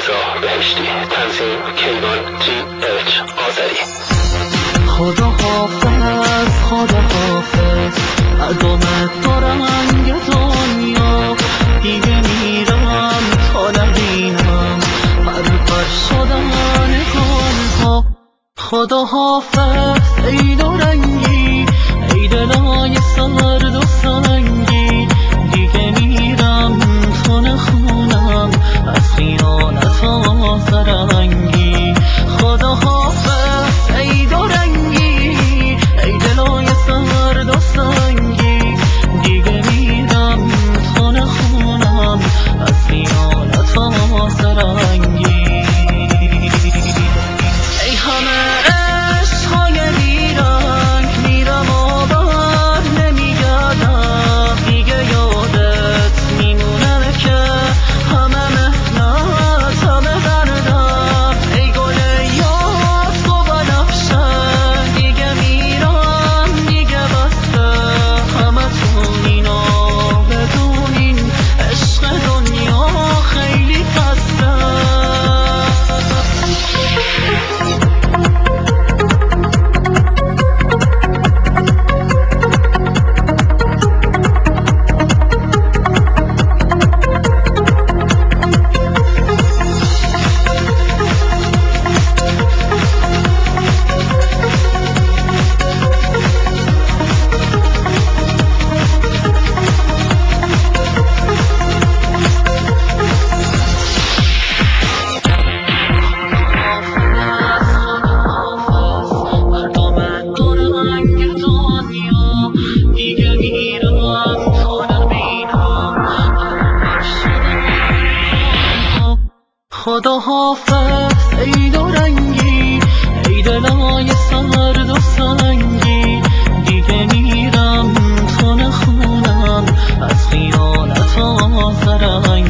رضا بهشتی. تنظیم کیوان جی اچ آذری. خدا حافظ، خدا حافظ، مردمت با رنگ دنیا. دیگه میرم تا نبینم پرپر شدن گلها. خدا حافظ ای دورنگی، ای دلای سرد و سنگی. دیگه میرم تا نخونم از خیانت آزرنگی. خدا حافظ ای دورنگی، ای دلای سرد و سنگی. دیگه میرم تا نخونم از خیانت آزرنگی. ای همه عشقهای بیرنگ، میرم و بر نمیگردم. دیگه یادت میمونه که همه مهنت همه دردم. ای گل یاد تو بنفشه، دیگه میرم دیگه بسته. همه تون اینا بدونین عشق دنیا خیلی پسته. دیگه میرم تا نبینم پرپر شدن گلها. خدا حافظ ای دورنگی، ای دلای سرد و سنگی. دیگه میرم تا نخونم از خیانت آزرنگی.